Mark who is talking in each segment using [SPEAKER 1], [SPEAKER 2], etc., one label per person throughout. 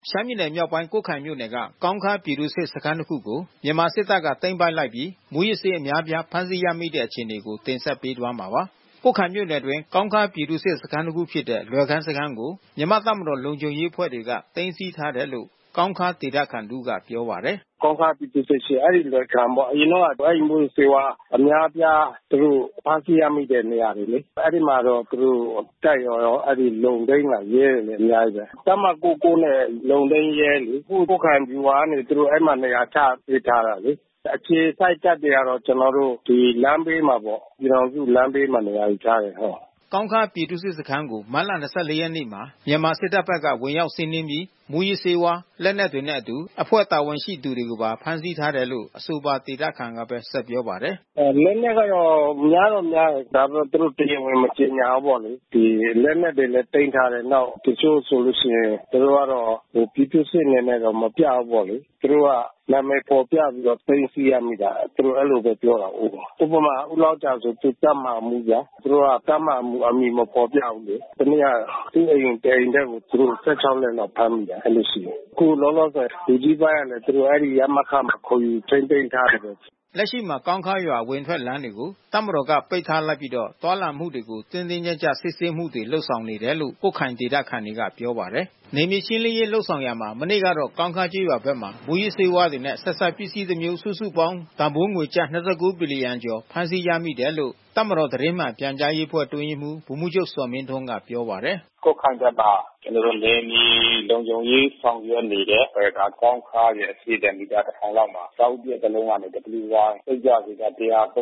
[SPEAKER 1] ရှမ်းပြည်နယ်မြောက်ပိုင်းကွတ်ခိုင်မြို့နယ်ကကောင်းခါးပြည်သူ့စစ်စခန်းတစ်ခုကိုမြန်မာစစ်တပ်ကသိမ်းပိုက်လိုက်ပြီးမူးယစ်ဆေးအများပြားဖမ်းဆီးရမိတဲ့အခြေအနေကိုတင်ဆက်ပေးသွားမှာပါ။ကွတ်ခိုင်မြို့နယ်တွင်ကောင်းခါးပြည်သူ့စစ်စခန်းတစ်ခုဖြစ်တဲ့လွယ်ခန်းစခန်းကိုမြန်မာတပ်မတော်လုံခြုံရေးအဖွဲ့တွေကသိမ်းဆည်းထားတယ်လို့ကောင်းခါးဒေသခံတို့ကပြောပါတယ်။
[SPEAKER 2] "ကောင်းခါးပြည်သူ့စစ်ရှိအဲဒီလွယ်ခန်းပေါ့အရင်တော့အဲဒီမူးယစ်ဆေးဝါးအများအပြားသူတို့ဖမ်းဆီးရမိတဲ့နေရာတွေလေအဲဒီမှာတော့သူတို့တပ်ရောအဲဒီလုံသိမ်းလာရဲတယ်အများကြီးပဲတပ်မ99နဲ့လုံသိမ်းရဲလေကွတ်ခိုင်ဗျူဟာကနေသူတို့အဲဒီမှာနေရာချပေးထားတာလေအခြေစိုက်တပ်တွေကတော့ကျွန်တော်တို့ဒီလမ်းဘေးမှာပေါ့ပြည်တော်စုလမ်းဘေးမှာနေရာယူထားတယ်ဟုတ်
[SPEAKER 1] ကောင်းခါးပြည်သူ့စစ်စခန်းကိုမတ်လ24ရက်နေ့မှာမြန်မာစစ်တပ်ဘက်ကဝင်ရောက်စီးနင်းပြီးမူးယစ်ဆေးဝါးလက်နက်တွေနဲ့အတူအဖွဲ့တာဝန်ရှိသူတွေကိုပါဖမ်းဆီးထားတယ်လို့အဆိုပါဒေသခံကပဲဆက်ပြောပါတယ်
[SPEAKER 2] လက်နက်ကတော့များတော့များတယ်ဒါပေမဲ့သူတို့တရားဝင်မကြေညာဘူးပေါ့လေဒီလက်နက်တွေလည်းတင်ထားတယ်နောက်တချို့ဆိုလို့ရှိရင်သူတို့ကတော့ပြည်သူ့စစ်အနေနဲ့တော့မပြဘူးပေါ့လေသူတို့ကနာမည်ပေါ်ပြပြီးတော့သိမ်းဆီးရမိတာသူတို့အဲ့လိုပဲပြောတာဥပမာဥလောက်ကြဆိုသူတတ်မှမှုကြသူတို့ကတတ်မှမှုအမိမပေါ်ပြဘူးလေဒီနေ့ကသူ့အိမ်တဲ့အိမ်တဲ့ကိုသူတို့16လက်လောက်ဖမ်းမိတာအဲ့လိုရှိတယ်ခုလောလောဆယ်ဒီကြီးပိုင်းကလည်းသူတို့အဲ့ဒီရမခမှာခေါ်ယူထိန်းသိမ်းထားတယ်
[SPEAKER 1] လက်ရှိမှာကောင်းခါးရွာဝင်ထွက်လမ်းတွေကိုတပ်မတော်ကပိတ်ထားလိုက်ပြီးတော့သွာလာမှုတွေကိုတင်းတင်းကြပ်ကြပ်စစ်ဆေးမှုတွေလှုပ်ဆောင်နေတယ်လို့ကိုခိုင်ဒေသခံတွေကပြောပါတယ်။နေမြေရှင်းလင်းရေးလှုပ်ဆောင်ရမှာမနေ့ကတော့ကောင်းခါးကျေးရွာဘက်မှာမူရစ်ဆေးဝါးတွေနဲ့ဆက်စပ်ပစ္စည်းတစ်မျိုးစုစုပေါင်းတန်ဖိုးငွေကျပ်29ဘီလီယံကျော်ဖမ်းဆီးရမိတယ်လို့တပ်မတော်သတင်းမှန်ပြန်ကြားရေးအဖွဲ့တွင်းရေးမှူးဗိုလ်မှူးချုပ်စော်မင်းထွန်းကပြောပါတယ်
[SPEAKER 3] ။ကိုခိုင်ဘက်မှာကျွန်တော်တို့နေမြေလုံခြုံရေးဆောင်ရွက်နေတဲ့ဘက်ကကောင်းခါးရဲ့အစီအတန်မီတာ1000လောက်မှာစောက်ပြက်တစ်လုံးကနေ WY စိတ်ကြစီက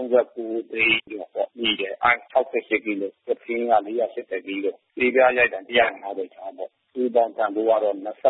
[SPEAKER 3] 139သိန်းကျော်ပေါ့ပြီးတယ်အိုင်68ကီလိုပင်းက480ကီလိုဒီပြရိုက်တန်150ချောင်းပေါ့ဒီတန်တန်ကတော့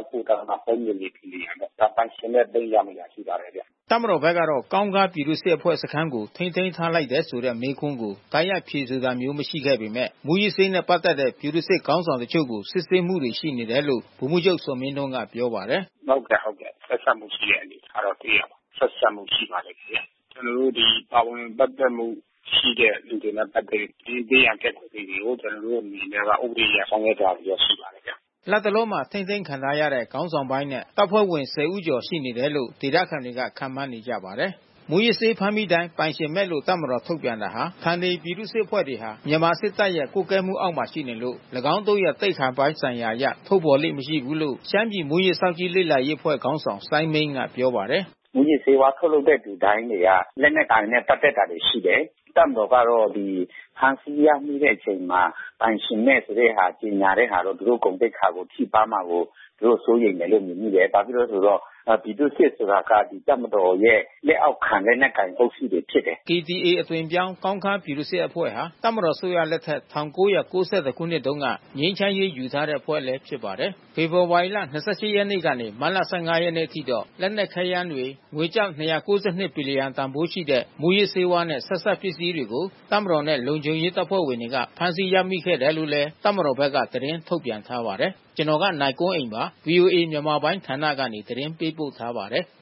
[SPEAKER 3] 29.3မီလီယံပေါ့ဒါပိုင်ရှင်နဲ့သိရမှာရှိပါတယ်ဗျ
[SPEAKER 1] တပ်မတော်ဘက်ကတော့ကောင်းကားပြည်သူ့စစ်အဖွဲ့စခန်းကိုထိန်းသိမ်းထားလိုက်တဲ့ဆိုတဲ့မေးခွန်းကိုတိုက်ရိုက်ဖြေဆိုတာမျိုးမရှိခဲ့ပေမဲ့မူရစ်စိမ်းနဲ့ပတ်သက်တဲ့ပြည်သူ့စစ်ခေါင်းဆောင်တချို့ကိုစစ်ဆေးမှုတွေရှိနေတယ်လို့ဗိုလ်မှူးချုပ်စော်မင်းထွန်းကပြောပါတယ်
[SPEAKER 3] ဟုတ်ကဲ့ဆက်ဆက်မှုရှိတဲ့အနေအထားတော့တွေ့ရပါဆက်ဆက်မှုရှိပါလိမ့်မယ်ကျွန်တော်တို့ဒီပါဝင်ပတ်သက်မှုရှိတဲ့လူတွေနဲ့ပတ်သက်ဒီဒေးရန်ကက်တွေကိုကျွန်တော်တို့အနေနဲ့ကဥပဒေရဆောင်ရွက်ကြရရှိပါတယ်ဗျ
[SPEAKER 1] လက်တလုံးမှာထိမ့်သိမ်းခံထားရတဲ့ခေါင်းဆောင်ပိုင်းနဲ့တပ်ဖွဲ့ဝင်10ဦးကျော်ရှိနေတယ်လို့ဒေသခံတွေကခန့်မှန်းနေကြပါတယ်။မူရစ်ဆေးဖမ်းမိတိုင်းပိုင်ရှင်မဲ့လို့တပ်မတော်ထုတ်ပြန်တာဟာခန္တီပြည်သူ့စစ်အဖွဲ့တွေဟာမြန်မာစစ်တပ်ရဲ့ကုကဲမှုအောက်မှာရှိနေလို့၎င်းတို့ရဲ့တိတ်ခါပိုင်းဆိုင်ရာအရထုတ်ပေါ်လိမ့်မရှိဘူးလို့ရှမ်းပြည်မူရစ်စောင့်ကြည့်လေ့လာရေးအဖွဲ့ခေါင်းဆောင်စိုင်းမင်းကပြောပါတယ်
[SPEAKER 4] ။မူရစ်ဆေးဝါးထုတ်လုပ်တဲ့လူတိုင်းတွေကလက်နက်ကိုင်နဲ့ပတ်သက်တာတွေရှိတယ်။တပ်မတော်ကတော့ဒီဖန်စီရမိတဲ့အချိန်မှာပိုင်ရှင်မဲ့ဆိုတဲ့ဟာကျင်ညာတဲ့ဟာတော့သူတို့ကုန်တိတ်ခါကိုထိပါမှာကိုသူတို့စိုးရိမ်တယ်လို့မြင်မိတယ်။ဘာဖြစ်လို့ဆိုတော့ပြည်သူ့စစ်ဆိုတာကဒီတပ်မတော်ရဲ့လက်အောက်ခံလက်နက်ကင်အုပ်စုတွေဖြစ်တယ်
[SPEAKER 1] ။ KTA အသွင်ပြောင်းကောင်းခါးပြည်သူ့စစ်အဖွဲ့ဟာတပ်မတော်ဆိုရလက်ထက်1990ခုနှစ်တုန်းကငြိမ်းချမ်းရေးယူထားတဲ့အဖွဲ့လည်းဖြစ်ပါတယ်။ဖေဖော်ဝါရီလ28ရက်နေ့ကနေမတ်လ15ရက်နေ့ထိတော့လက်နက်ခဲယမ်းတွေငွေကျပ်292ဘီလီယံတန်ဖိုးရှိတဲ့မူရစ်ဆေးဝါးနဲ့ဆက်စပ်ပစ္စည်းတွေကိုတပ်မတော်နဲ့လုံခြုံရေးတပ်ဖွဲ့ဝင်တွေကဖမ်းဆီးရမိခဲ့တယ်လို့လည်းတပ်မတော်ဘက်ကသတင်းထုတ်ပြန်ထားပါတယ်။ကျွန်တော်ကနိုင်ကွန်းအိန်ပါ VOA မြန်မာပိုင်းဌာနကနေသတင်းပေးပို့ထားပါတယ်